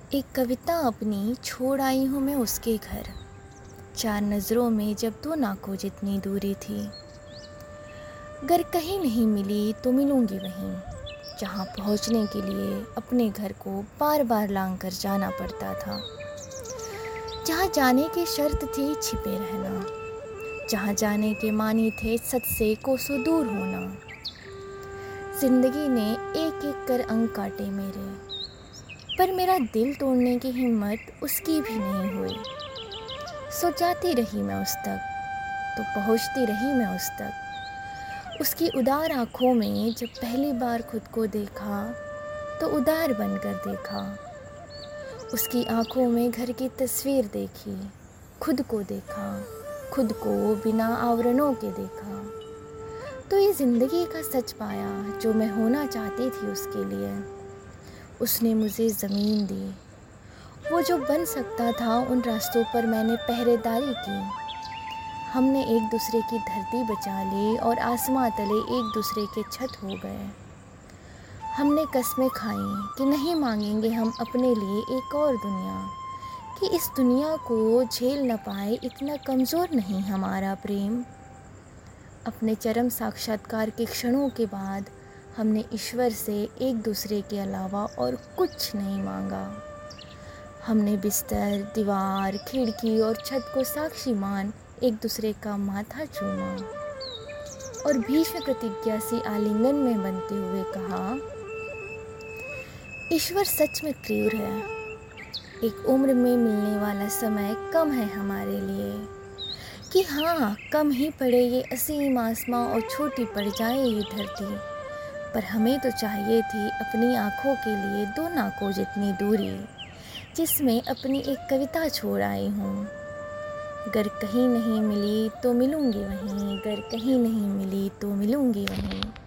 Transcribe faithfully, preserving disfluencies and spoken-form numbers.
एक कविता अपनी छोड़ आई हूँ मैं उसके घर। चार नज़रों में जब दो नाकों जितनी दूरी थी। अगर कहीं नहीं मिली तो मिलूँगी वहीं, जहाँ पहुँचने के लिए अपने घर को बार बार लांग कर जाना पड़ता था। जहाँ जाने की शर्त थी छिपे रहना, जहाँ जाने के मानी थे सच से कोसों दूर होना। जिंदगी ने एक एक कर अंक काटे मेरे, पर मेरा दिल तोड़ने की हिम्मत उसकी भी नहीं हुई। सो जाती रही मैं उस तक, तो पहुँचती रही मैं उस तक। उसकी उदार आँखों में जब पहली बार खुद को देखा, तो उदार बनकर देखा। उसकी आँखों में घर की तस्वीर देखी, खुद को देखा, खुद को बिना आवरणों के देखा। तो ये ज़िंदगी का सच पाया जो मैं होना चाहती थी उसके लिए। उसने मुझे ज़मीन दी, वो जो बन सकता था उन रास्तों पर मैंने पहरेदारी की। हमने एक दूसरे की धरती बचा ली और आसमां तले एक दूसरे के छत हो गए। हमने कस्में खाई कि नहीं मांगेंगे हम अपने लिए एक और दुनिया, कि इस दुनिया को झेल न पाए इतना कमज़ोर नहीं हमारा प्रेम। अपने चरम साक्षात्कार के क्षणों के बाद हमने ईश्वर से एक दूसरे के अलावा और कुछ नहीं मांगा। हमने बिस्तर, दीवार, खिड़की और छत को साक्षी मान एक दूसरे का माथा चूमा और भीष्म प्रतिज्ञा सी आलिंगन में बनते हुए कहा, ईश्वर सच में क्रूर है। एक उम्र में मिलने वाला समय कम है हमारे लिए, कि हाँ कम ही पड़े ये असीम आसमां और छोटी पड़ जाए ये धरती। पर हमें तो चाहिए थी अपनी आँखों के लिए दो नाकों जितनी दूरी, जिसमें अपनी एक कविता छोड़ आई हूँ। अगर कहीं नहीं मिली तो मिलूँगी वहीं, अगर कहीं नहीं मिली तो मिलूँगी वहीं।